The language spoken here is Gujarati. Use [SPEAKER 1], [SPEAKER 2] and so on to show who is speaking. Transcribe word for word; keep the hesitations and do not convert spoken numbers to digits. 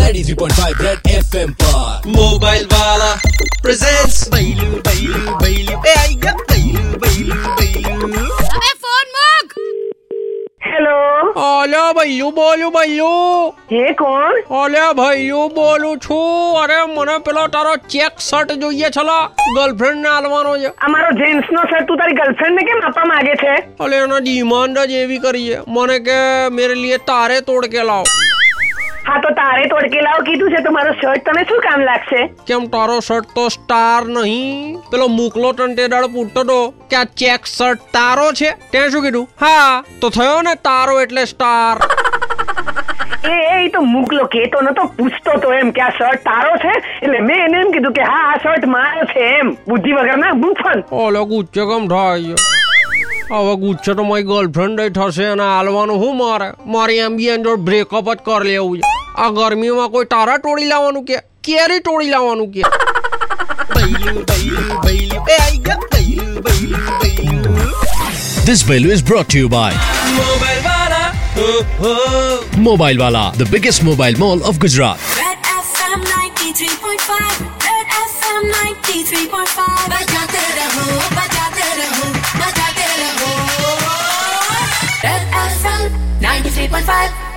[SPEAKER 1] Ninety three point five red FM पर
[SPEAKER 2] मोबाइल वाला प्रेजेंट्स बैलू बैलू बैलू ए आई गया बैलू बैलू बैलू।
[SPEAKER 3] अबे फोन मुक।
[SPEAKER 4] हेलो
[SPEAKER 5] અલ્યા ભૈયું બોલું ભૈયું
[SPEAKER 4] હે કોણ?
[SPEAKER 5] અલ્યા ભૈયું બોલું છું. અરે મને પેલો તારો ચેક શર્ટ જોઈએ છલા, ગર્લફ્રેન્ડ ને આલવાનો છે.
[SPEAKER 4] અમારો જેન્ટ્સ નો શર્ટ તું તારી ગર્લફ્રેન્ડ ને કેમ આપવા માંગે છે?
[SPEAKER 5] અલે એનો ડિમાન્ડ જ એવી કરી છે મને કે મેરે લીએ તારે તોડ કે લાવ.
[SPEAKER 4] હા તો તારે તોડ કે લાવ કીધું છે તો મારો શર્ટ તને શું કામ લાગશે?
[SPEAKER 5] કેમ તારો શર્ટ તો સ્ટાર નહીં? પેલો મુકલો ટંટેડાળ પૂછતો તો કે આ ચેક શર્ટ તારો છે, તે શું કીધું? હા તો થયો ને તારો એટલે સ્ટાર.
[SPEAKER 4] એ એ તો મુકલો કેતો નતો, પૂછતો તો એમ કે આ શર્ટ તારો છે એટલે મેં એને એમ કીધું કે હા આ શર્ટ મારો છે એમ. બુદ્ધિ વગરના બુફન.
[SPEAKER 5] ઓલો ગુચ્છે કેમ થાય? હવે ગુચ્છે તો મારી ગર્લફ્રેન્ડ થશે અને હાલવાનું હું મારે મારી એમ્બિયન જોડે બ્રેકઅપ જ કરી લેવું છે. આ ગરમીમાં કોઈ તારા ટોળી લાવવાનું કે કેરી ટોળી લાવવાનું કે?
[SPEAKER 2] बैलू बैलू बैलू ए आई गया बैलू बैलू बैलू।
[SPEAKER 1] दिस बैलू is brought to you by
[SPEAKER 2] mobile वाला हो हो
[SPEAKER 1] मोबाइल वाला, the biggest mobile mall of Gujarat.
[SPEAKER 6] Red F M ninety-three point five. Red F M ninety-three point five. बजाते रहो, बजाते रहो, बजाते रहो. Red F M ninety-three point five.